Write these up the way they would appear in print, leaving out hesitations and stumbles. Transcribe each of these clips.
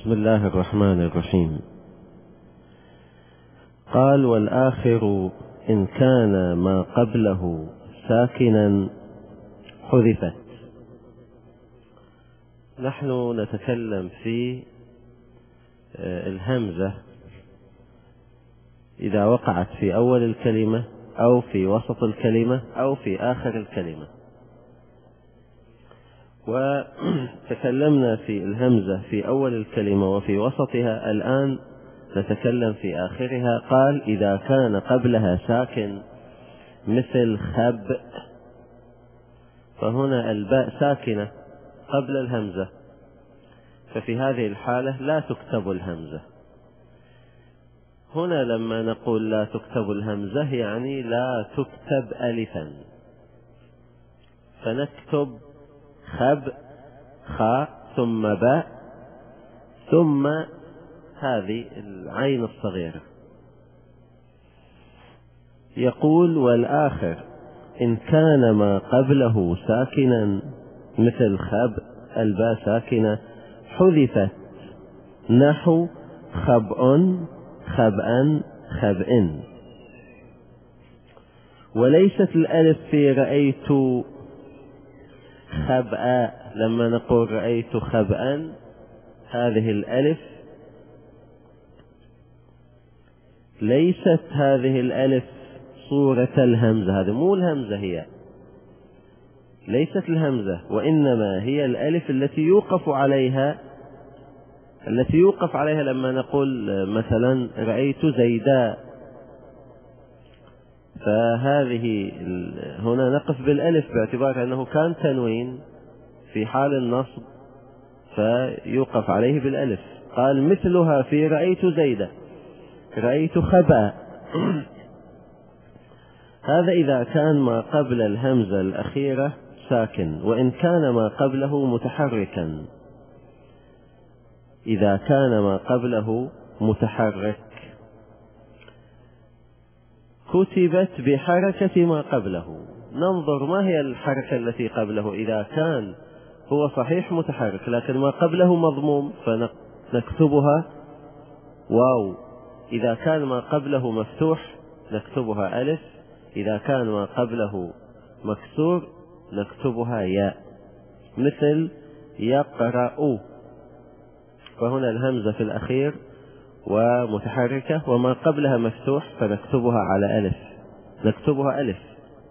بسم الله الرحمن الرحيم. قال: والآخر إن كان ما قبله ساكنا حذفت. نحن نتكلم في الهمزة إذا وقعت في أول الكلمة أو في وسط الكلمة أو في آخر الكلمة، وتكلمنا في الهمزة في أول الكلمة وفي وسطها، الآن نتكلم في آخرها. قال: إذا كان قبلها ساكن مثل خب، فهنا الباء ساكنة قبل الهمزة، ففي هذه الحالة لا تكتب الهمزة. هنا لما نقول لا تكتب الهمزة يعني لا تكتب ألفا، فنكتب خب خاء ثم باء ثم هذه العين الصغيرة. يقول: والآخر إن كان ما قبله ساكنا مثل خب، الباء ساكنة، حذفت، نحو خبء خبأ خبئ. وليست الألف في رأيت خبأ، لما نقول رأيت خبأ هذه الألف ليست هذه الألف صورة الهمزة، هذه مو الهمزة، هي ليست الهمزة، وإنما هي الألف التي يوقف عليها لما نقول مثلا رأيت زيداء، فهذه هنا نقف بالألف باعتبار أنه كان تنوين في حال النصب فيوقف عليه بالألف. قال: مثلها في رأيت زيدة، رأيت خبأ. هذا إذا كان ما قبل الهمزة الأخيرة ساكن، وإن كان ما قبله متحركا. إذا كان ما قبله متحرك كتبت بحركة ما قبله. ننظر ما هي الحركة التي قبله. إذا كان هو صحيح متحرك لكن ما قبله مضموم فنكتبها واو. إذا كان ما قبله مفتوح نكتبها ألف. إذا كان ما قبله مكسور نكتبها ياء، مثل يقرأ، فهنا الهمزة في الأخير ومتحركة وما قبلها مفتوح فنكتبها على ألف، نكتبها ألف.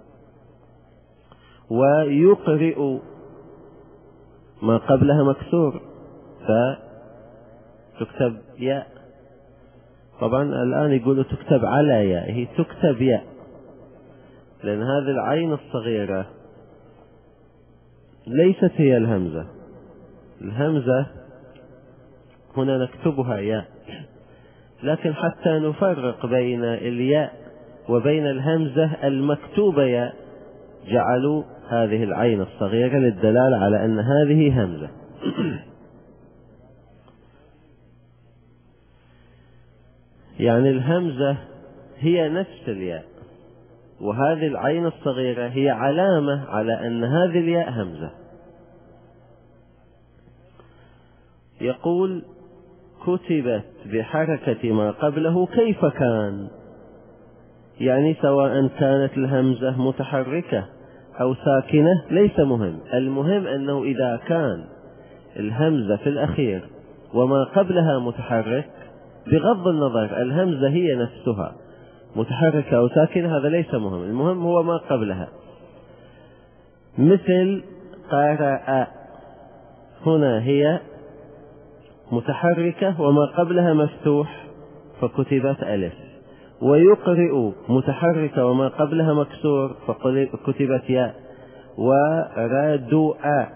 ويقرئ ما قبلها مكسور فتكتب ياء. طبعا الآن يقولوا تكتب على ياء، هي تكتب ياء، لأن هذه العين الصغيرة ليست هي الهمزة. الهمزة هنا نكتبها ياء، لكن حتى نفرق بين الياء وبين الهمزة المكتوبة ياء جعلوا هذه العين الصغيرة للدلالة على أن هذه همزة. يعني الهمزة هي نفس الياء، وهذه العين الصغيرة هي علامة على أن هذه الياء همزة. يقول: كتبت بحركة ما قبله كيف كان، يعني سواء كانت الهمزة متحركة أو ساكنة ليس مهم، المهم أنه إذا كان الهمزة في الأخير وما قبلها متحرك، بغض النظر الهمزة هي نفسها متحركة أو ساكنة، هذا ليس مهم، المهم هو ما قبلها. مثل قرأ، هنا هي متحركة وما قبلها مفتوح فكتبت ألف. ويقرئ متحركة وما قبلها مكسور فكتبت ياء. وردؤ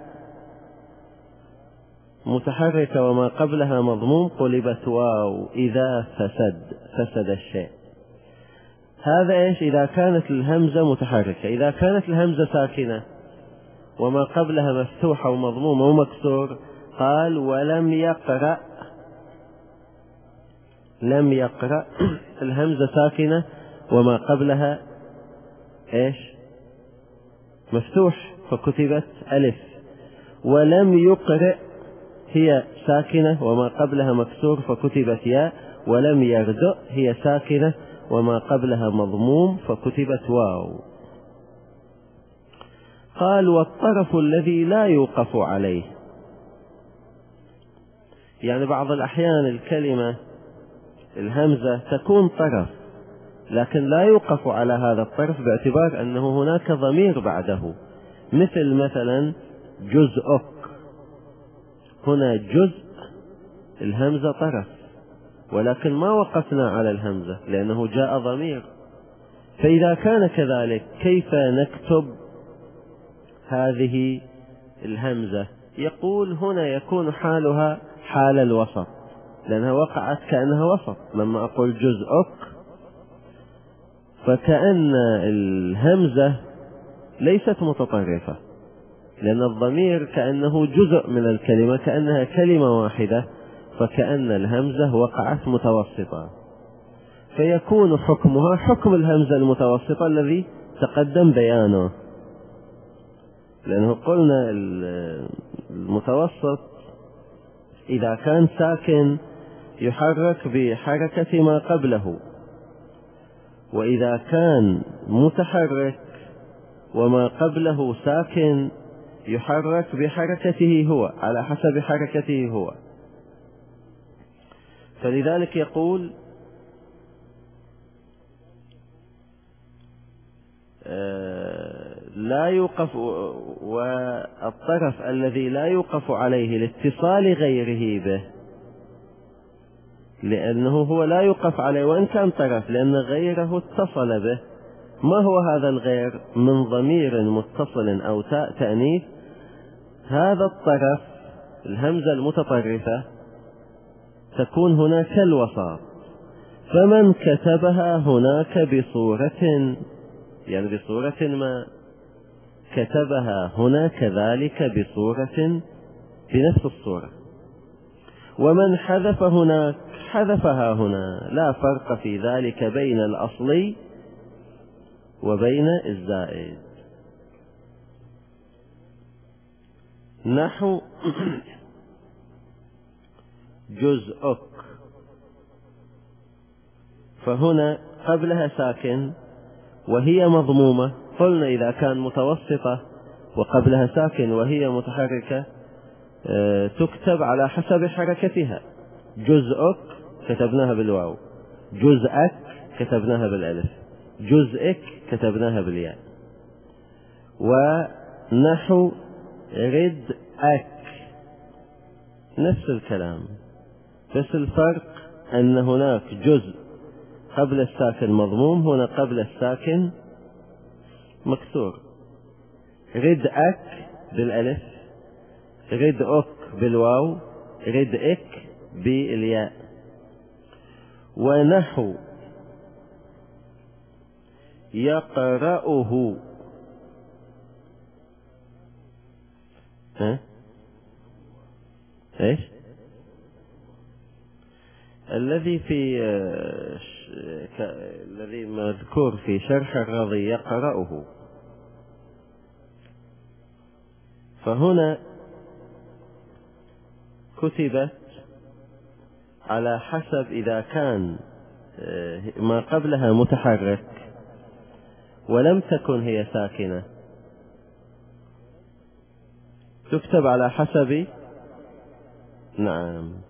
متحركة وما قبلها مضموم قلبت واو إذا فسد الشيء. هذا إيش؟ إذا كانت الهمزة متحركة. إذا كانت الهمزة ساكنة وما قبلها مفتوحة ومضمومة ومكسور، قال: ولم يقرأ، لم يقرأ الهمزة ساكنة وما قبلها إيش؟ مفتوح فكتبت ألف. ولم يقرأ هي ساكنة وما قبلها مكسور فكتبت ياء، ولم يردأ هي ساكنة وما قبلها مضموم فكتبت واو. قال والطرف الذي لا يوقف عليه، يعني بعض الأحيان الكلمة الهمزة تكون طرف لكن لا يوقف على هذا الطرف باعتبار أنه هناك ضمير بعده، مثلا جزءك، هنا جزء الهمزة طرف ولكن ما وقفنا على الهمزة لأنه جاء ضمير. فإذا كان كذلك كيف نكتب هذه الهمزة؟ يقول هنا يكون حالها حال الوسط لأنها وقعت كأنها وسط. لما أقول جزءك فكأن الهمزة ليست متطرفة لأن الضمير كأنه جزء من الكلمة، كأنها كلمة واحدة، فكأن الهمزة وقعت متوسطة، فيكون حكمها حكم الهمزة المتوسطة الذي تقدم بيانه. لأنه قلنا المتوسط إذا كان ساكن يحرك بحركة ما قبله، وإذا كان متحرك وما قبله ساكن يحرك بحركته هو على حسب حركته هو. فلذلك يقول لا يوقف، والطرف الذي لا يوقف عليه لاتصال غيره به، لأنه هو لا يوقف عليه وإن كان طرف لأن غيره اتصل به. ما هو هذا الغير؟ من ضمير متصل أو تاء تأنيث. هذا الطرف الهمزة المتطرفة تكون هناك الوسط، فمن كتبها هناك بصورة، يعني بصورة ما كتبها هنا كذلك بصورة بنفس الصورة، ومن حذف هناك حذفها هنا، لا فرق في ذلك بين الأصلي وبين الزائد. نحو جزءك، فهنا قبلها ساكن وهي مضمومة. قلنا إذا كان متوسطة وقبلها ساكن وهي متحركة تكتب على حسب حركتها. جزءك كتبناها بالواو، جزءك كتبناها بالألف، جزءك كتبناها بالياء. ونحو ردءك نفس الكلام، بس الفرق أن هناك جزء قبل الساكن مضموم، هنا قبل الساكن مكسور. ردءك بالألف، ردءك بالواو، ردءك بالياء. ونحو يقرأه، ايش الذي في الذي مذكور في شرح الرضي؟ يقرأه. فهنا كتبت على حسب، إذا كان ما قبلها متحرك ولم تكن هي ساكنة تكتب على حسب، نعم.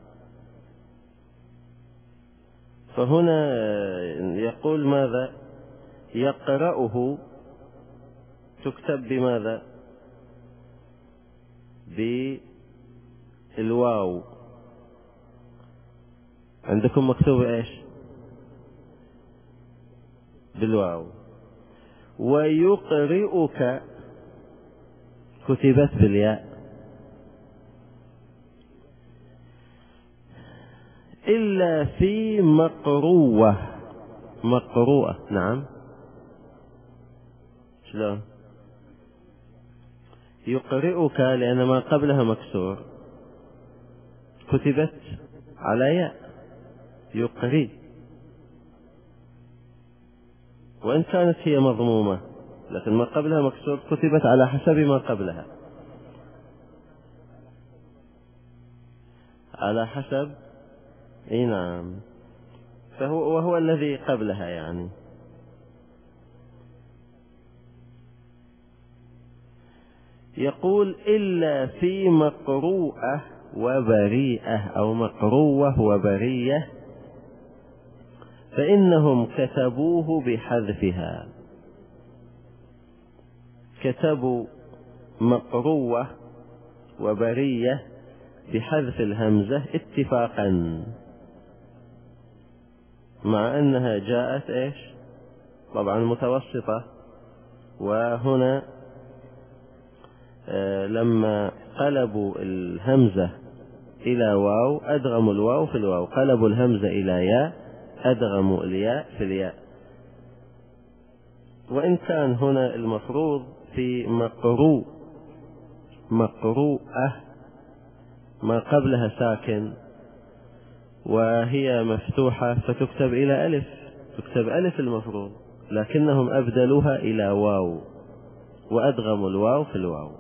فهنا يقول ماذا؟ يقرأه تكتب بماذا؟ بالواو. عندكم مكتوب ايش؟ بالواو. ويقرئك كتبت بالياء، إلا في مقروءة. مقروءة، نعم. شلون؟ يقرئك لأن ما قبلها مكسور كتبت على ياء، يقري، وإن كانت هي مضمومة لكن ما قبلها مكسور كتبت على حسب ما قبلها. على حسب. نعم، وهو الذي قبلها يعني. يقول إلا في مقروءة وبريئة أو مقروة وبرية فإنهم كتبوه بحذفها. كتبوا مقروة وبرية بحذف الهمزة اتفاقا، مع أنها جاءت إيش طبعا متوسطة. وهنا لما قلبوا الهمزة إلى واو أدغموا الواو في الواو، قلبوا الهمزة إلى ياء أدغموا الياء في الياء. وإن كان هنا المفروض في مقروءة ما قبلها ساكن وهي مفتوحة فتكتب إلى ألف، تكتب ألف المفروض، لكنهم أبدلوها إلى واو وأدغموا الواو في الواو.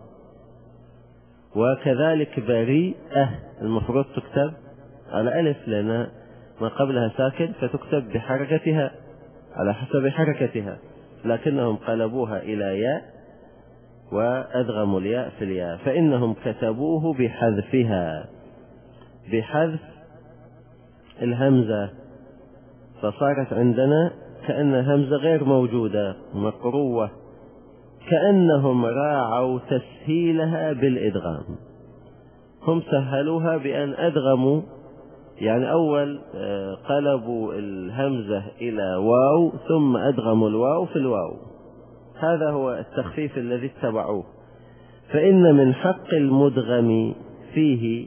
وكذلك بريئة المفروض تكتب على ألف لأن ما قبلها ساكن فتكتب بحركتها على حسب حركتها، لكنهم قلبوها إلى ياء وأدغموا الياء في الياء. فإنهم كتبوه بحذفها، بحذف الهمزة، فصارت عندنا كأن همزة غير موجودة مقروة، كأنهم راعوا تسهيلها بالإدغام. هم سهلوها بأن أدغموا، يعني أول قلبوا الهمزة إلى واو ثم أدغموا الواو في الواو، هذا هو التخفيف الذي اتبعوه. فإن من حق المدغم فيه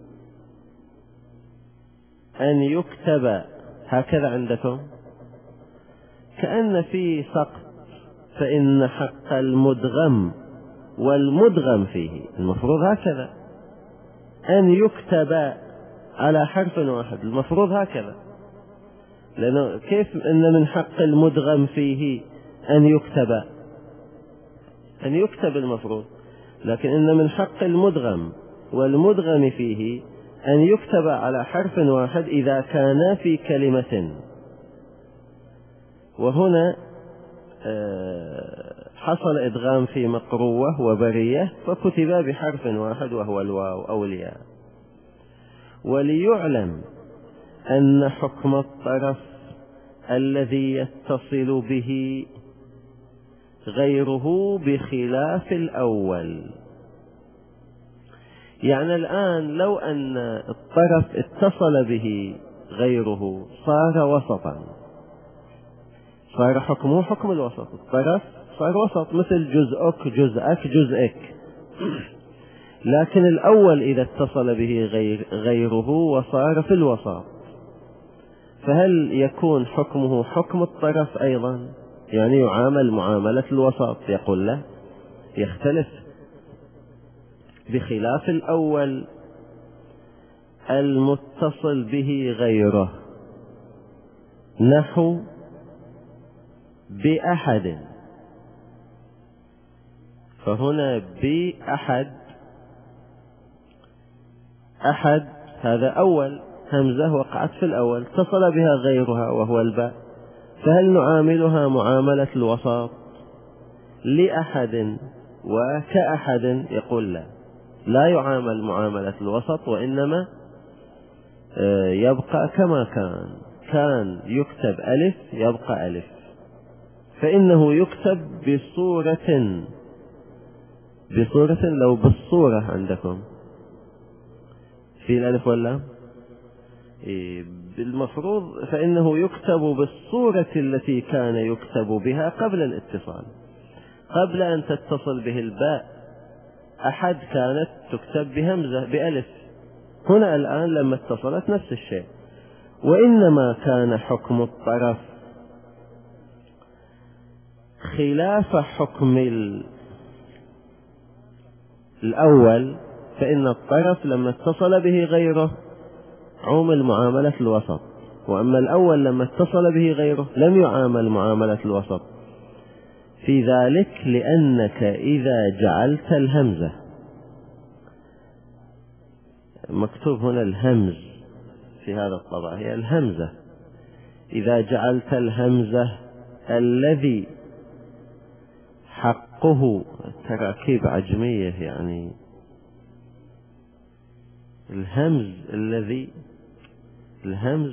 أن يكتب هكذا عندكم كأن في سقط، فإن حق المدغم والمدغم فيه المفروض هكذا أن يكتب على حرف واحد، المفروض هكذا، لأنه كيف أن من حق المدغم فيه أن يكتب المفروض، لكن إن من حق المدغم والمدغم فيه أن يكتب على حرف واحد إذا كان في كلمة. وهنا حصل إدغام في مقروة وبرية فكتبا بحرف واحد وهو الواو أو الياء. وليعلم أن حكم الطرف الذي يتصل به غيره بخلاف الأول. يعني الآن لو أن الطرف اتصل به غيره صار وسطا، صار حكمه حكم الوسط، الطرف صار وسط مثل جزءك جزءك جزءك. لكن الأول إذا اتصل به غيره وصار في الوسط، فهل يكون حكمه حكم الطرف أيضا؟ يعني يعامل معاملة الوسط؟ يقول لا، يختلف، بخلاف الأول المتصل به غيره، نحو بأحد. فهنا بأحد، أحد هذا أول همزة وقعت في الأول اتصل بها غيرها وهو الباء، فهل نعاملها معاملة الوسط لأحد وكأحد؟ يقول لا، لا يعامل معاملة الوسط، وإنما يبقى كما كان يكتب ألف يبقى ألف. فإنه يكتب بصورة لو بالصورة عندكم في الألف واللام بالمفروض، فإنه يكتب بالصورة التي كان يكتب بها قبل الاتصال، قبل أن تتصل به الباء. أحد كانت تكتب بهمزة بألف، هنا الآن لما اتصلت نفس الشيء. وإنما كان حكم الطرف خلاف حكم الأول، فإن الطرف لما اتصل به غيره عومل معاملة الوسط، وأما الأول لما اتصل به غيره لم يعامل معاملة الوسط. في ذلك لأنك إذا جعلت الهمزة مكتوب هنا الهمز في هذا الطبع، هي الهمزة. إذا جعلت الهمزة الذي حقه، تراكيب عجمية يعني، الهمز الذي، الهمز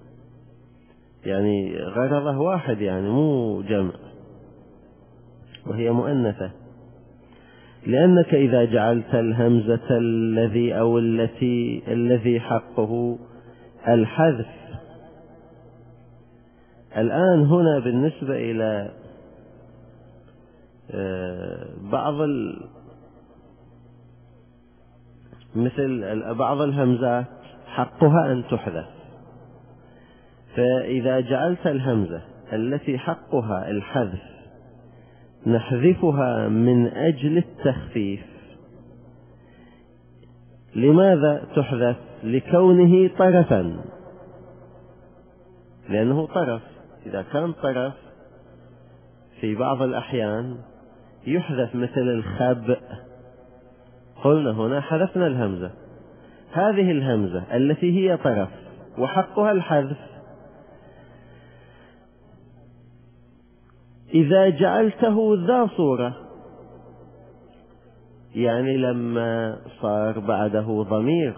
يعني غرضه واحد يعني مو جمع، وهي مؤنثة. لأنك إذا جعلت الهمزة الذي أو التي الذي حقه الحذف، الآن هنا بالنسبة إلى مثل بعض الهمزات حقها أن تحذف، فإذا جعلت الهمزة التي حقها الحذف نحذفها من أجل التخفيف. لماذا تحذف؟ لكونه طرفا، لأنه طرف. إذا كان طرف في بعض الأحيان يحذف، مثل الخبء، قلنا هنا حذفنا الهمزة. هذه الهمزة التي هي طرف وحقها الحذف، إذا جعلته ذا صورة، يعني لما صار بعده ضمير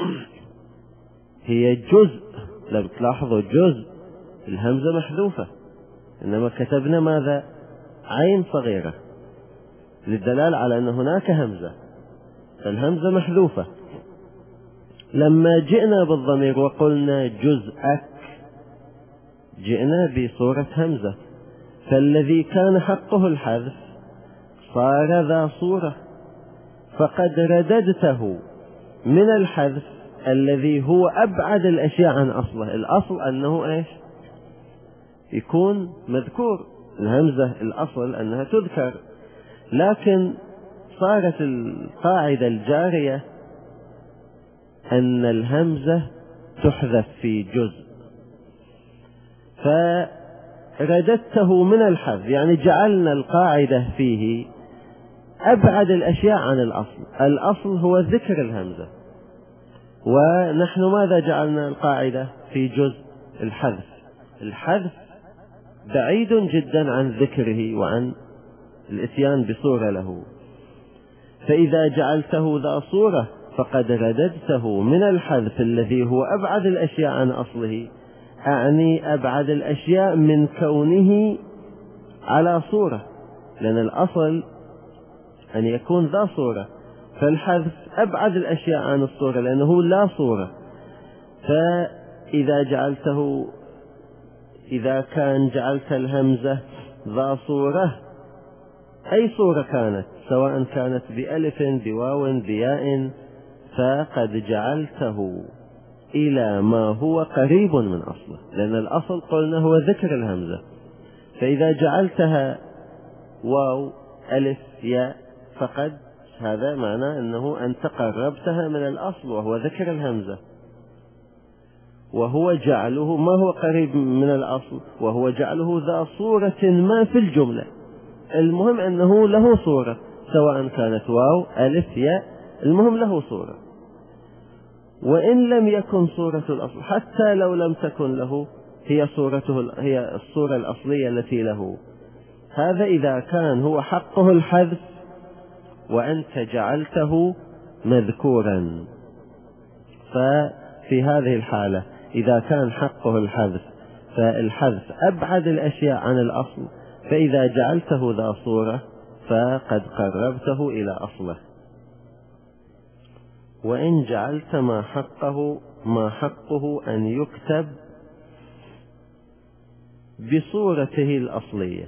هي جزء، لو تلاحظوا جزء الهمزة محذوفة، إنما كتبنا ماذا؟ عين صغيرة للدلالة على أن هناك همزة، فالهمزة محذوفة. لما جئنا بالضمير وقلنا جزءك جئنا بصورة همزة، فالذي كان حقه الحذف صار ذا صورة، فقد رددته من الحذف الذي هو أبعد الأشياء عن أصله. الأصل أنه إيش؟ يكون مذكور، الهمزة الأصل أنها تذكر، لكن صارت القاعدة الجارية أن الهمزة تحذف في جزء، فرددته من الحذف، يعني جعلنا القاعدة فيه أبعد الأشياء عن الأصل. الأصل هو ذكر الهمزة، ونحن ماذا جعلنا القاعدة في جزء؟ الحذف. الحذف بعيد جدا عن ذكره وعن الإتيان بصورة له، فإذا جعلته ذا صورة فقد رددته من الحذف الذي هو أبعد الأشياء عن أصله، أعني أبعد الأشياء من كونه على صورة، لأن الأصل أن يكون ذا صورة، فالحذف أبعد الأشياء عن الصورة لأنه لا صورة. فإذا جعلته، إذا كان جعلت الهمزة ذا صورة، أي صورة كانت، سواء كانت بألف بواو بياء، فقد جعلته إلى ما هو قريب من أصله، لأن الأصل قلنا هو ذكر الهمزة. فإذا جعلتها واو ألف ياء فقد هذا معنى أنه أنت قربتها من الأصل وهو ذكر الهمزة، وهو جعله ما هو قريب من الأصل، وهو جعله ذا صورة ما في الجملة. المهم أنه له صورة، سواء كانت واو ألف ياء، المهم له صورة. وإن لم يكن صورة الأصل، حتى لو لم تكن له، هي صورته، هي الصورة الأصلية التي له. هذا إذا كان هو حقه الحذف وأنت جعلته مذكورا. ففي هذه الحالة إذا كان حقه الحذف، فالحذف أبعد الأشياء عن الأصل، فإذا جعلته ذا صورة فقد قربته إلى أصله. وإن جعلت ما حقه أن يكتب بصورته الأصلية،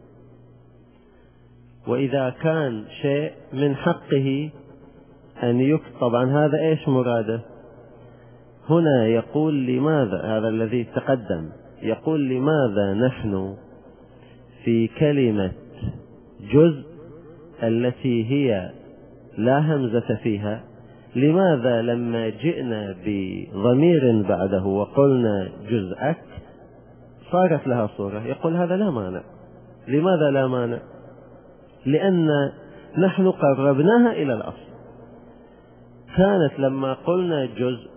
وإذا كان شيء من حقه أن يكتب، طبعا هذا إيش مراده هنا؟ يقول لماذا، هذا الذي تقدم، يقول لماذا نحن في كلمة جزء التي هي لا همزة فيها، لماذا لما جئنا بضمير بعده وقلنا جزءك صارت لها صورة؟ يقول هذا لا مانع. لماذا لا مانع؟ لأن نحن قربناها إلى الأصل. كانت لما قلنا جزء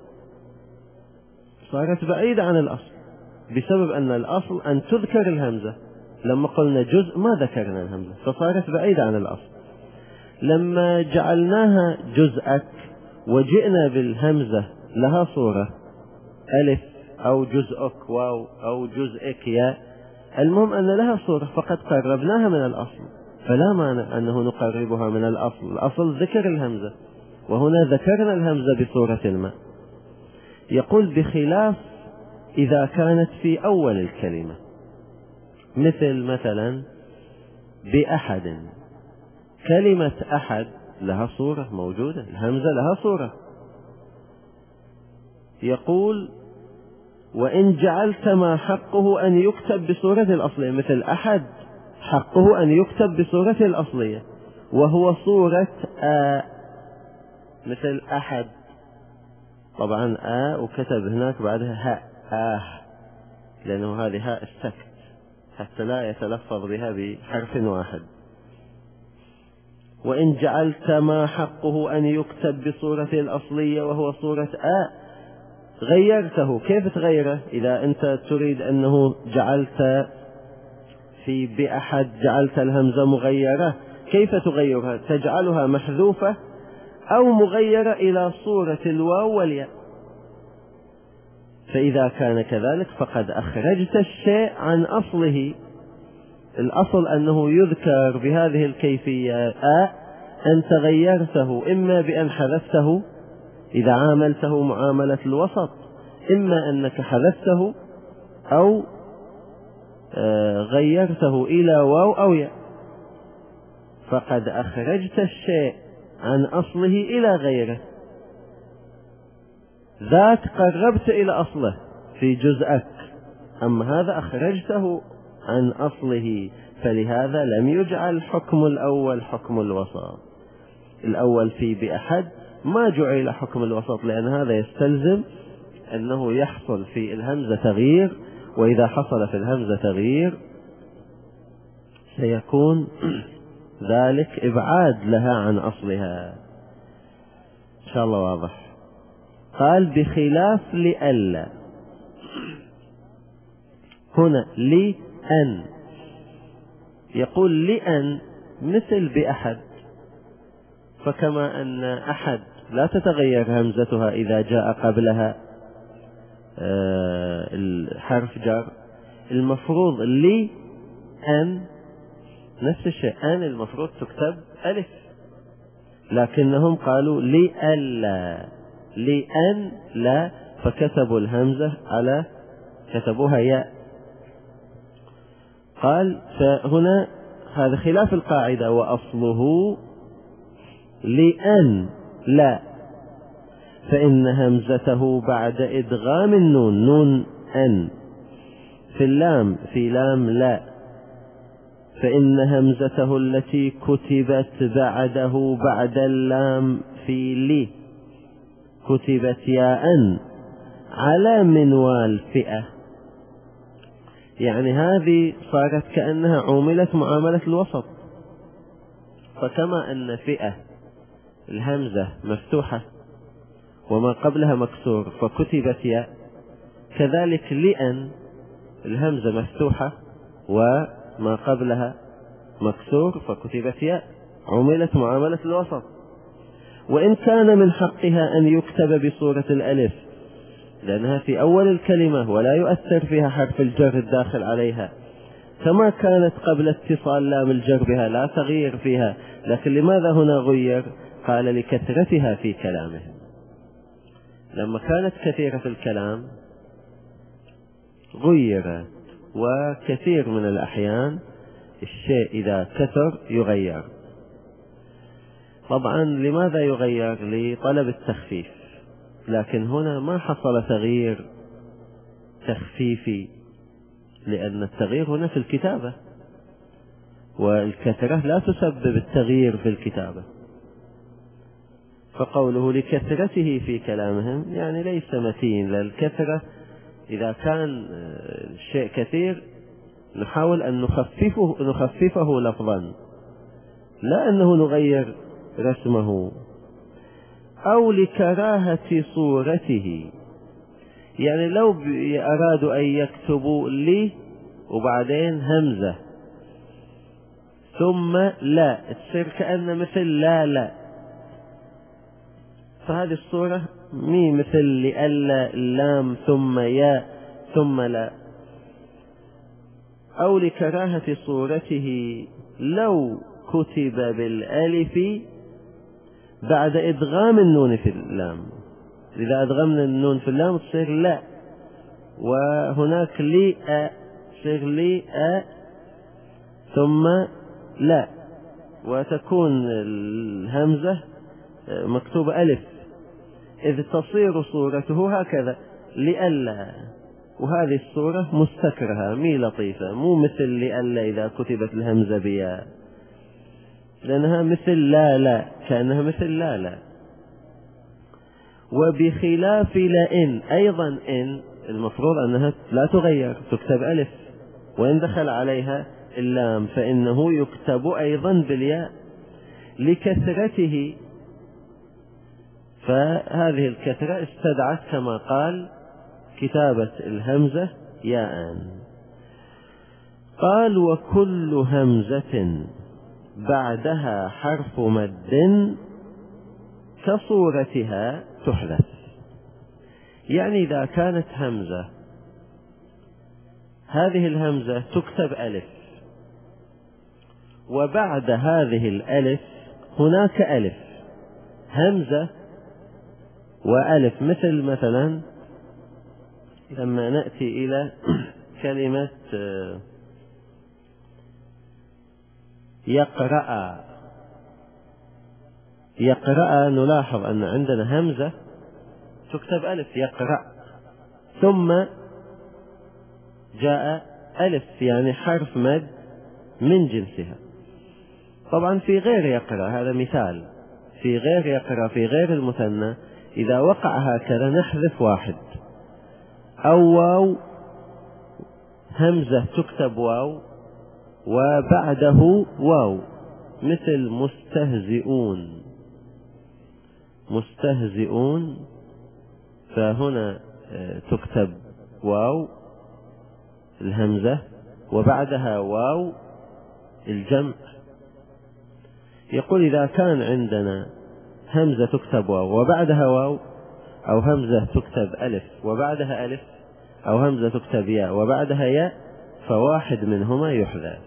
صارت بعيدة عن الأصل، بسبب أن الأصل أن تذكر الهمزة. لما قلنا جزء ما ذكرنا الهمزة فصارت بعيدة عن الأصل. لما جعلناها جزءك وجئنا بالهمزة لها صورة ألف أو جزءك واو أو جزءك ياء، المهم أن لها صورة فقد قربناها من الأصل، فلا مانع أنه نقربها من الأصل. الأصل ذكر الهمزة، وهنا ذكرنا الهمزة بصورة ما. يقول بخلاف إذا كانت في أول الكلمة، مثلا بأحد، كلمة أحد لها صورة موجودة، الهمزة لها صورة. يقول وإن جعلت ما حقه أن يكتب بصورة الأصلية، مثل أحد حقه أن يكتب بصورة الأصلية وهو صورة مثل أحد، طبعا وكتب هناك بعدها هاء لأنه هذه هاء السكت حتى لا يتلفظ بها بحرف واحد. وإن جعلت ما حقه أن يكتب بصورة الأصلية وهو صورة غيرته. كيف تغيره؟ إذا أنت تريد أنه جعلت في بأحد جعلت الهمزة مغيرة، كيف تغيرها؟ تجعلها محذوفة أو مغيرة إلى صورة الواو والياء. فإذا كان كذلك فقد أخرجت الشيء عن أصله. الأصل أنه يذكر بهذه الكيفية، أنت غيرته إما بأن حذفته إذا عاملته معاملة الوسط، إما أنك حذفته أو غيرته إلى واو أو ياء، فقد أخرجت الشيء عن أصله إلى غيره. ذاك قربت إلى أصله في جزءك، أما هذا أخرجته عن أصله، فلهذا لم يجعل حكم الأول حكم الوسط. الأول في بأحد ما جعل حكم الوسط، لأن هذا يستلزم أنه يحصل في الهمزة تغيير، وإذا حصل في الهمزة تغيير سيكون ذلك إبعاد لها عن أصلها. إن شاء الله واضح. قال بخلاف لألا، هنا لأن، يقول لأن مثل بأحد، فكما أن أحد لا تتغير همزتها إذا جاء قبلها الحرف جر، المفروض لأن نفس الشيء، أن المفروض تكتب ألف، لكنهم قالوا لألا، لأن لا، فكتبوا الهمزة على كتبوها ياء. قال فهنا هذا خلاف القاعدة، وأصله لأن لا، فإن همزته بعد إدغام النون، نون أن في اللام، في لام لا، فإن همزته التي كتبت بعده بعد اللام في لي كتبت ياء على منوال فئة، يعني هذه صارت كأنها عملت معاملة الوسط. فكما أن فئة الهمزة مفتوحة وما قبلها مكسور فكتبت ياء، كذلك لأن الهمزة مفتوحة وما قبلها مكسور فكتبت ياء، عملت معاملة الوسط. وإن كان من حقها أن يكتب بصورة الألف لأنها في أول الكلمة ولا يؤثر فيها حرف الجر الداخل عليها، كما كانت قبل اتصال لام الجر بها لا تغيير فيها، لكن لماذا هنا غير؟ قال لكثرتها في كلامه. لما كانت كثيرة في الكلام غيرت، وكثير من الأحيان الشيء إذا كثر يغير. طبعا لماذا يغير؟ لطلب التخفيف، لكن هنا ما حصل تغيير تخفيفي، لأن التغيير هنا في الكتابة، والكثرة لا تسبب التغيير في الكتابة. فقوله لكثرته في كلامهم يعني ليس متين، للكثرة إذا كان الشيء كثير نحاول أن نخففه لفظا، لا أنه نغير رسمه. أو لكراهة صورته، يعني لو أرادوا أن يكتبوا لي وبعدين همزة ثم لا، تصير كأن مثل لا، فهذه الصورة مي مثل لألا اللام ثم يا ثم لا. أو لكراهة صورته لو كتب بالألف بعد إدغام النون في اللام، إذا أدغمنا النون في اللام تصير لا، وهناك لي تصير لي ثم لا، وتكون الهمزة مكتوبة ألف، إذ تصير صورته هكذا لألا، وهذه الصورة مستكرهة مي لطيفة، مو مثل لألا إذا كتبت الهمزة بياء، لأنها مثل لا كأنها مثل لا. وبخلاف لئن، أيضا إن المفروض أنها لا تغير، تكتب ألف، وإن دخل عليها اللام فإنه يكتب أيضا بالياء لكثرته، فهذه الكثرة استدعت كما قال كتابة الهمزة ياء. قال وكل همزة بعدها حرف مد كصورتها تحذف، يعني إذا كانت همزة هذه الهمزة تكتب ألف، وبعد هذه الألف هناك ألف، همزة وألف، مثلا لما نأتي إلى كلمة يقرأ نلاحظ أن عندنا همزة تكتب ألف يقرأ، ثم جاء ألف يعني حرف مد من جنسها. طبعا في غير يقرأ، هذا مثال، في غير يقرأ في غير المثنى إذا وقع هكذا نحذف واحد، أو واو، همزة تكتب واو وبعده واو، مثل مستهزئون، فهنا تكتب واو الهمزة وبعدها واو الجمع. يقول إذا كان عندنا همزة تكتب واو وبعدها واو، أو همزة تكتب ألف وبعدها ألف، أو همزة تكتب ياء وبعدها ياء، فواحد منهما يحذف.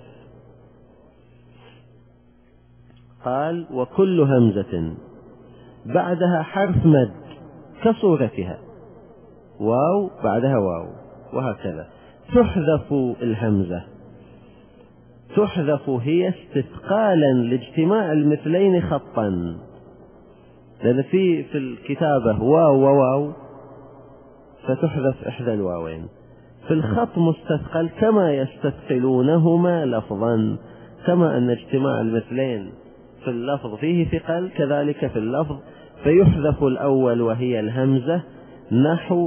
قال وكل همزة بعدها حرف مد كصورتها، واو بعدها واو، وهكذا تحذف الهمزة. تحذف هي استثقالا لاجتماع المثلين خطا، لأن في الكتابة واو وواو فتحذف إحدى الواوين، في الخط مستثقل كما يستثقلونهما لفظا، كما أن اجتماع المثلين في اللفظ فيه ثقل كذلك في اللفظ، فيحذف الأول وهي الهمزة، نحو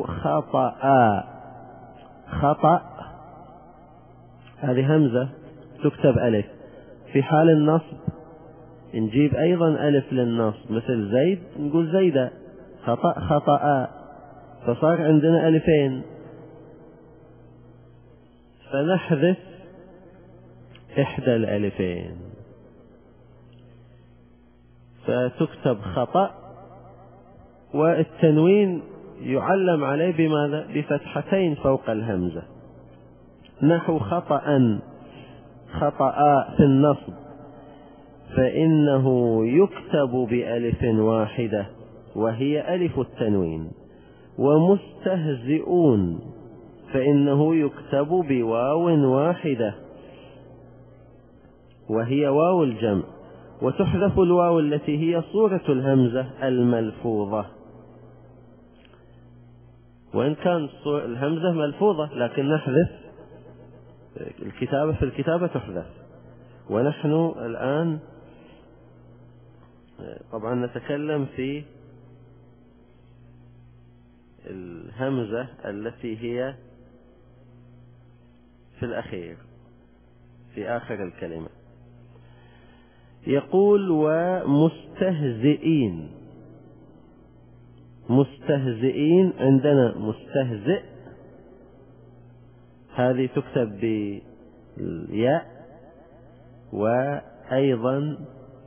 خطأ هذه همزة تكتب ألف، في حال النصب نجيب أيضا ألف للنصب، مثل زيد نقول زيدة، خطأ، فصار عندنا ألفين، فنحذف إحدى الألفين فتكتب خطأ، والتنوين يعلم عليه بماذا؟ بفتحتين فوق الهمزة، نحو خطأ في النصب فإنه يكتب بألف واحدة وهي ألف التنوين، ومستهزئون فإنه يكتب بواو واحدة وهي واو الجمع، وتحذف الواو التي هي صورة الهمزة الملفوظة، وإن كان الهمزة ملفوظة لكن نحذف في الكتابة تحذف. ونحن الآن طبعا نتكلم في الهمزة التي هي في الأخير في آخر الكلمة. يقول ومستهزئين، مستهزئين عندنا مستهزئ، هذه تكتب بالياء، وأيضا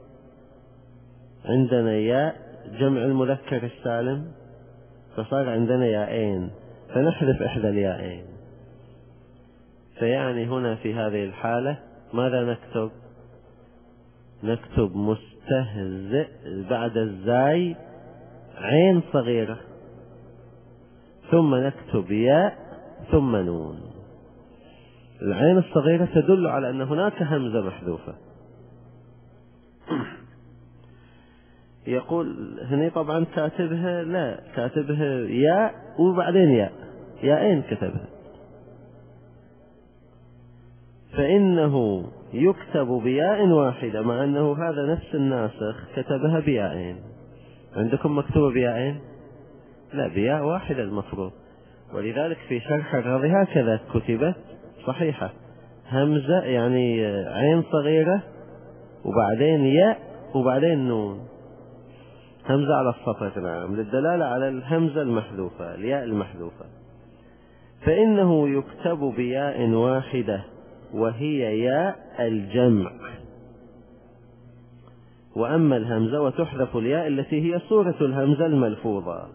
عندنا ياء جمع المذكر السالم، فصار عندنا ياءين، فنحذف إحدى الياءين. فيعني هنا في هذه الحالة ماذا نكتب؟ نكتب مستهزئ بعد الزاي عين صغيرة، ثم نكتب ياء ثم نون. العين الصغيرة تدل على أن هناك همزة محذوفة. يقول هنا طبعا كاتبها، لا كاتبها ياء وبعدين ياء، ياءين كتبها. فإنه يكتب بياء واحدة، مع أنه هذا نفس الناسخ كتبها بياءين. عندكم مكتوبة بياءين؟ لا، بياء واحدة المفروض. ولذلك في شرح الرضي هكذا كتبت صحيحة، همزة يعني عين صغيرة وبعدين ياء وبعدين نون، همزة على السطر نعم، للدلالة على الهمزة المحذوفة، الياء المحذوفة. فإنه يكتب بياء واحدة وهي ياء الجمع، وأما الهمزة وتحذف الياء التي هي صورة الهمزة الملفوظة.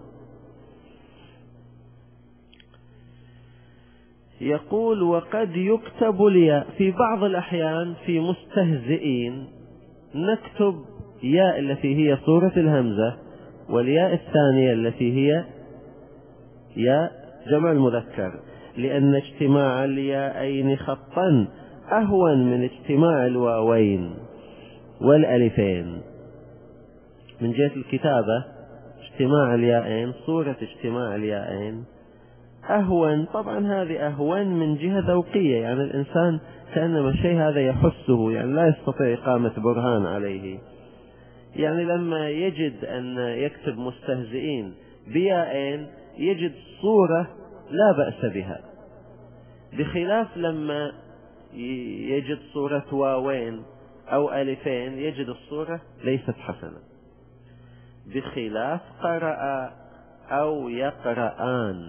يقول وقد يكتب الياء في بعض الأحيان في مستهزئين، نكتب ياء التي هي صورة الهمزة، والياء الثانية التي هي ياء جمع المذكر، لأن اجتماع الياءين خطا أهون من اجتماع الواوين والألفين. من جهة الكتابة اجتماع الياءين، صورة اجتماع الياءين أهون. طبعا هذه أهون من جهة ذوقية، يعني الإنسان كأنما الشيء هذا يحسه، يعني لا يستطيع إقامة برهان عليه. يعني لما يجد أن يكتب مستهزئين بياءين يجد صورة لا بأس بها، بخلاف لما يجد صورة واوين أو ألفين يجد الصورة ليست حسنة. بخلاف قرأ أو يقرآن،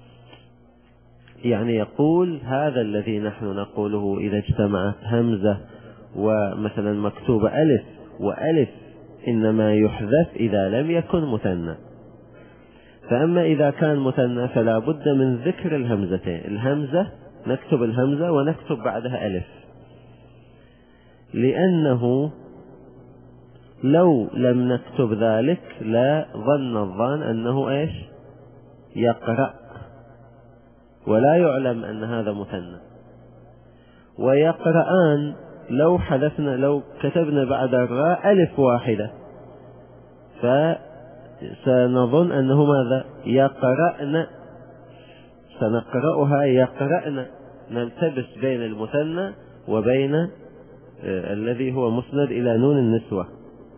يعني يقول هذا الذي نحن نقوله إذا اجتمعت همزة ومثلا مكتوبة ألف وألف إنما يحذف إذا لم يكن مثنى. فأما إذا كان مثنى فلا بد من ذكر الهمزتين، الهمزة نكتب الهمزة ونكتب بعدها ألف، لأنه لو لم نكتب ذلك لا ظن الظان أنه إيش يقرأ، ولا يعلم أن هذا مثنى. ويقرآن لو حذفنا، لو كتبنا بعد الراء ألف واحدة فسنظن أنه ماذا يقرأن، سنقرأها يقرأن، نلتبس بين المثنى وبين الذي هو مسند إلى نون النسوة.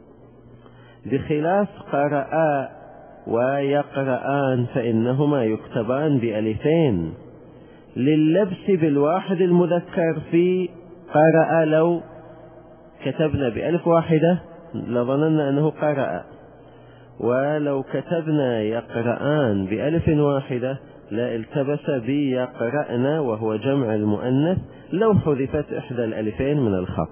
بخلاف قرآ ويقرآن فإنهما يكتبان بألفين لللبس بالواحد المذكر في قرأ. لو كتبنا بألف واحدة لظننا أنه قرأ، ولو كتبنا يقرآن بألف واحدة لا التبس بيقرأن وهو جمع المؤنث لو حذفت إحدى الألفين من الخط.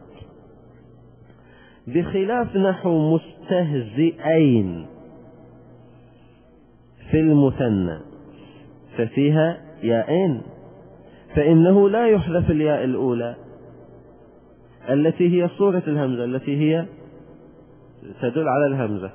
بخلاف نحو مستهزئين في المثنى ففيها ياءين، فإنه لا يحذف الياء الأولى التي هي صورة الهمزة التي هي تدل على الهمزة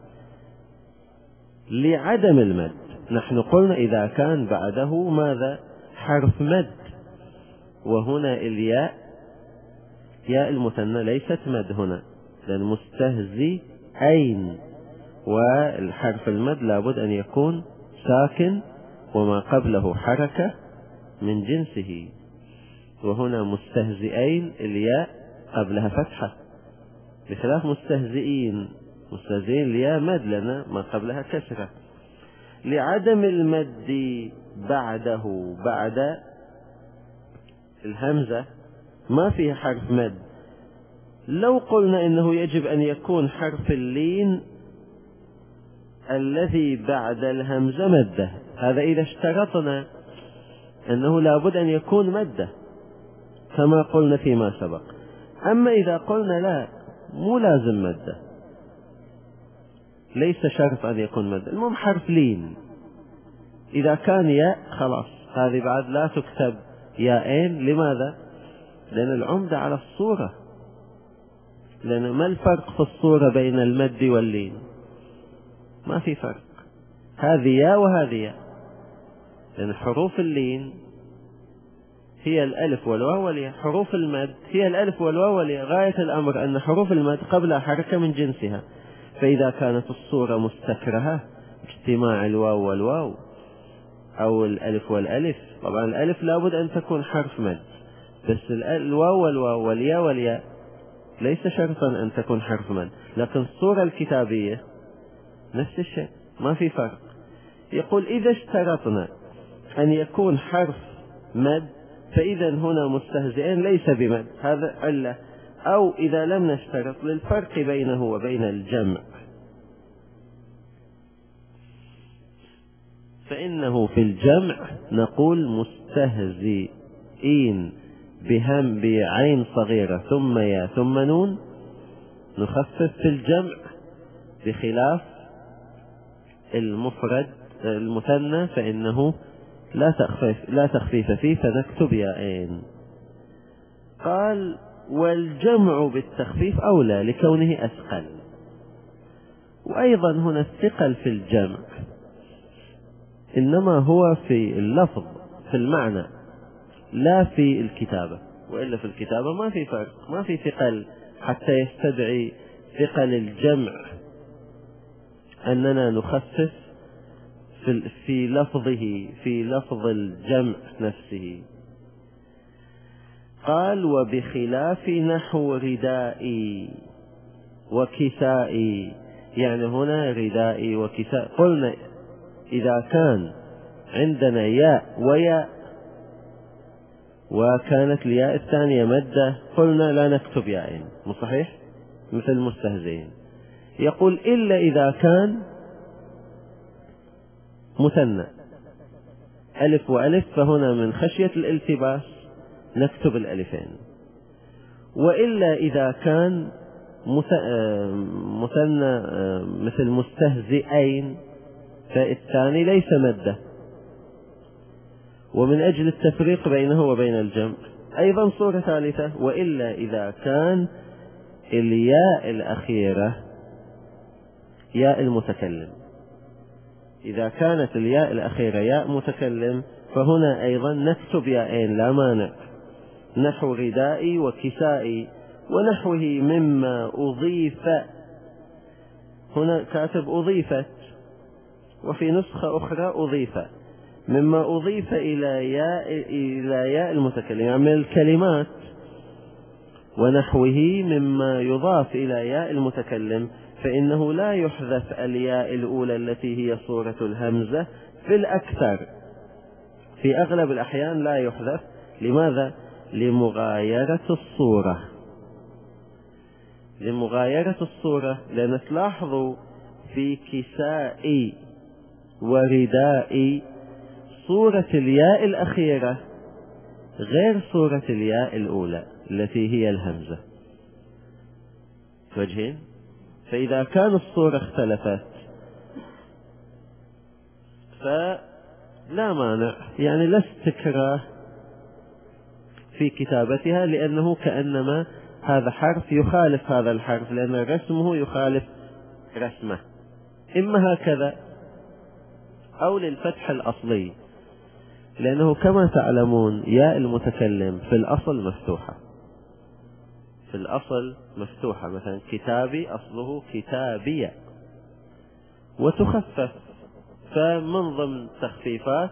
لعدم المد. نحن قلنا إذا كان بعده ماذا حرف مد، وهنا الياء ياء المثنى ليست مد هنا، لأن مستهزئين والحرف المد لابد أن يكون ساكن وما قبله حركة من جنسه، وهنا مستهزئين الياء قبلها فتحة، بخلاف مستهزئين الياء مد لنا ما قبلها كسرة. لعدم المد بعده بعد الهمزة ما فيها حرف مد. لو قلنا إنه يجب أن يكون حرف اللين الذي بعد الهمزة مدة، هذا إذا اشترطنا أنه لابد أن يكون مدة كما قلنا فيما سبق. أما إذا قلنا لا، مو لازم مدة، ليس شرط أن يكون مدة، المهم حرف لين، إذا كان ياء خلاص هذه بعد لا تكتب ياءين. لماذا؟ لأن العمدة على الصورة، لأن ما الفرق في الصورة بين المد واللين؟ ما في فرق، هذه ياء وهذه ياء، لأن حروف اللين هي الألف والواو والياء، حروف المد هي الألف والواو والياء. غاية الأمر أن حروف المد قبلها حركة من جنسها، فإذا كانت الصورة مستكرهة اجتماع الواو والواو أو الألف والألف، طبعا الألف لابد أن تكون حرف مد، بس الواو والواو والياء والياء ليس شرطا أن تكون حرف مد. لكن الصورة الكتابية نفس الشيء، ما في فرق. يقول إذا اشترطنا أن يكون حرف مد فإذا هنا مستهزئين ليس بمد، هذا علة. أو إذا لم نشترط للفرق بينه وبين الجمع، فإنه في الجمع نقول مستهزئين بهم بعين صغيرة ثم يا ثم نون، نخفف في الجمع، بخلاف المفرد المثنى فإنه لا تخفيف فيه فنكتب ياءين. قال والجمع بالتخفيف أولى لكونه أثقل. وأيضا هنا الثقل في الجمع إنما هو في اللفظ في المعنى لا في الكتابة، وإلا في الكتابة ما في فرق، ما في ثقل حتى يستدعي ثقل الجمع أننا نخفف في لفظه، في لفظ الجمع نفسه. قال وبخلاف نحو ردائي وكسائي، يعني هنا ردائي وكساء قلنا إذا كان عندنا ياء وياء وكانت الياء الثانية مدة قلنا لا نكتب ياءين، مو صحيح؟ مثل المستهزئين. يقول إلا إذا كان مثنى ألف وألف، فهنا من خشية الالتباس نكتب الألفين. وإلا إذا كان مثنى مثل مستهزئين فالثاني ليس مدة، ومن أجل التفريق بينه وبين الجمع. أيضا صورة ثالثة، وإلا إذا كان الياء الأخيرة ياء المتكلم، إذا كانت الياء الأخيرة ياء متكلم فهنا أيضا نكتب ياءين لا مانع، نحو ردائي وكسائي ونحوه مما أضيف. هنا كاتب أضيفت، وفي نسخة أخرى أضيف، مما أضيف إلى ياء المتكلم، يعني من الكلمات. ونحوه مما يضاف إلى ياء المتكلم فإنه لا يحذف الياء الأولى التي هي صورة الهمزة في الأكثر، في أغلب الأحيان لا يحذف. لماذا؟ لمغايرة الصورة، لمغايرة الصورة. لأن تلاحظوا في كسائي وردائي صورة الياء الأخيرة غير صورة الياء الأولى التي هي الهمزة، وجهين. فإذا كان الصورة اختلفت فلا مانع، يعني لا استكراه في كتابتها، لأنه كأنما هذا حرف يخالف هذا الحرف، لأن رسمه يخالف رسمه، إما هكذا أو للفتح الأصلي، لأنه كما تعلمون ياء المتكلم في الأصل مفتوحة، في الأصل مفتوحة. مثلا كتابي أصله كتابية، وتخفف، فمن ضمن تخفيفات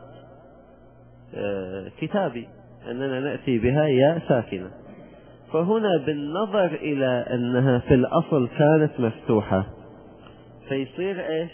كتابي أننا نأتي بها ياء ساكنة. فهنا بالنظر إلى أنها في الأصل كانت مفتوحة فيصير إيش؟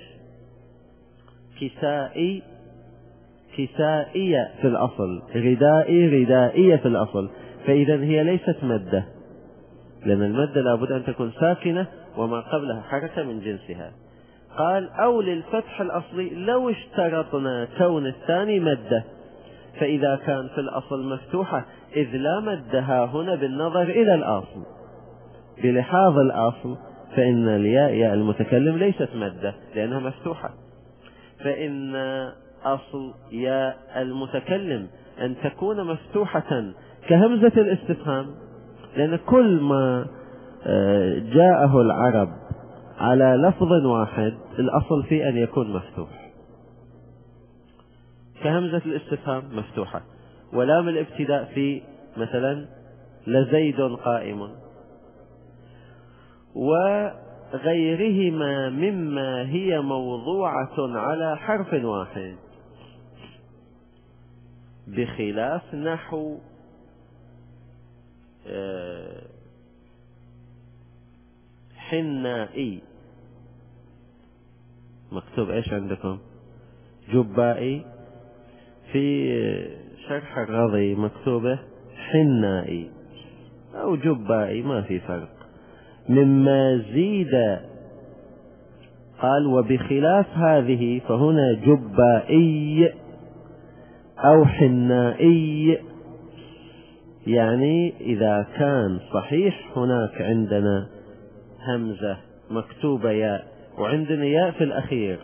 كسائي كسائية في الأصل، ردائي ردائية في الأصل. فإذا هي ليست مدة، لأن المدة لابد أن تكون ساكنة وما قبلها حركة من جنسها. قال أو للفتح الأصلي لو اشترطنا كون الثاني مدة، فإذا كان في الأصل مفتوحة إذ لا مدها هنا بالنظر إلى الأصل بلحاظ الأصل، فإن الياء ياء المتكلم ليست مدة لأنها مفتوحة، فإن أصل ياء المتكلم أن تكون مفتوحة كهمزة الاستفهام، لأن كل ما جاءه العرب على لفظ واحد الأصل فيه أن يكون مفتوح، كهمزة الاستفهام مفتوحة، ولام الابتداء في مثلا لزيد قائم، وغيرهما مما هي موضوعة على حرف واحد، بخلاف نحو حنائي. مكتوب ايش عندكم؟ جبائي. في شرح الرضي مكتوبة حنائي او جبائي، ما في فرق. مما زيد قال وبخلاف هذه فهنا جبائي او حنائي، يعني إذا كان صحيح هناك عندنا همزة مكتوبة ياء وعندنا ياء في الأخير،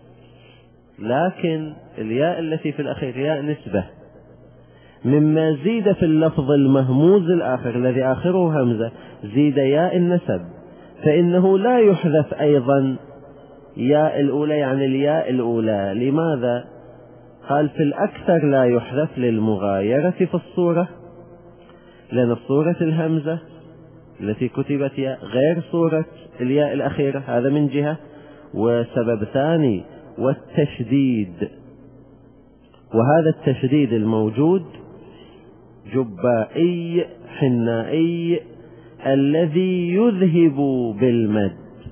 لكن الياء التي في الأخير ياء نسبة، مما زيد في اللفظ المهموز الآخر الذي آخره همزة زيد ياء النسب، فإنه لا يحذف أيضا ياء الأولى، يعني الياء الأولى. لماذا؟ قال في الأكثر لا يحذف للمغايرة في الصورة، لأن صورة الهمزة التي كتبت ياء غير صورة الياء الأخيرة، هذا من جهة. وسبب ثاني والتشديد، وهذا التشديد الموجود جبائي حنائي الذي يذهب بالمد،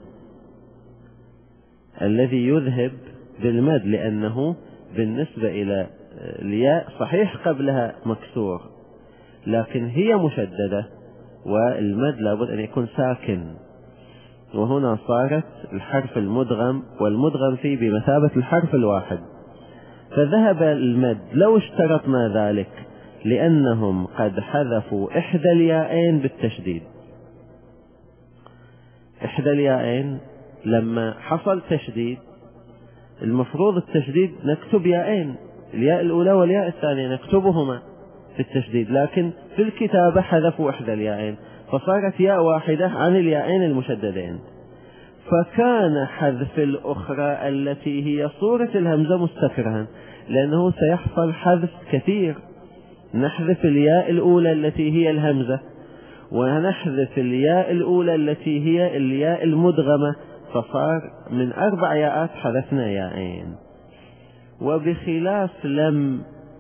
الذي يذهب بالمد، لأنه بالنسبة إلى الياء صحيح قبلها مكسور لكن هي مشددة والمد لابد أن يكون ساكن، وهنا صارت الحرف المدغم والمدغم فيه بمثابة الحرف الواحد، فذهب المد لو اشترطنا ذلك، لأنهم قد حذفوا إحدى الياءين بالتشديد. إحدى الياءين لما حصل تشديد المفروض التشديد نكتب ياءين، الياء الأولى والياء الثانية نكتبهما في التشديد، لكن في الكتابة حذفوا إحدى الياءين فصارت ياء واحدة عن الياءين المشددين، فكان حذف الأخرى التي هي صورة الهمزة مستكرها، لأنه سيحصل حذف كثير، نحذف الياء الأولى التي هي الهمزة ونحذف الياء الأولى التي هي الياء المدغمة، فصار من 4 ياءات حذفنا ياءين. وبخلاف لم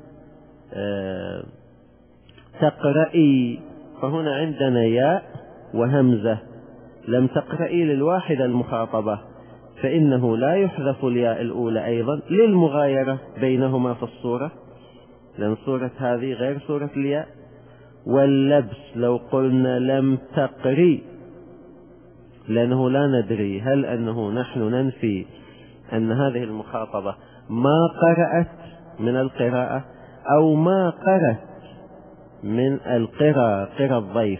تقرئي فهنا عندنا ياء وهمزة، لم تقرئي للواحدة المخاطبة فإنه لا يحذف الياء الأولى أيضا للمغايرة بينهما في الصورة، لأن صورة هذه غير صورة الياء. واللبس لو قلنا لم تقري، لأنه لا ندري هل أنه نحن ننفي أن هذه المخاطبة ما قرأت من القراءة أو ما قرأت من القراءة قراءة الضيف.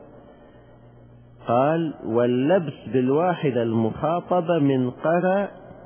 قال واللبس بالواحدة المخاطبة من قرأ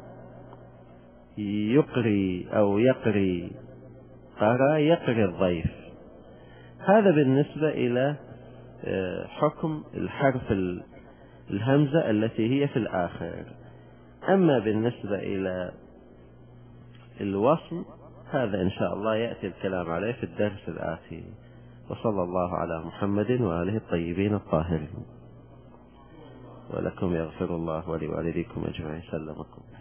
يقري أو يقري، قرأ يقري الضيف. هذا بالنسبة إلى حكم الحرف الهمزة التي هي في الآخر. أما بالنسبة إلى الوصل هذا إن شاء الله يأتي الكلام عليه في الدرس الآتي. وصلى الله على محمد وآله الطيبين الطاهرين. ولكم يغفر الله ولوالديكم أجمعين. سلمكم.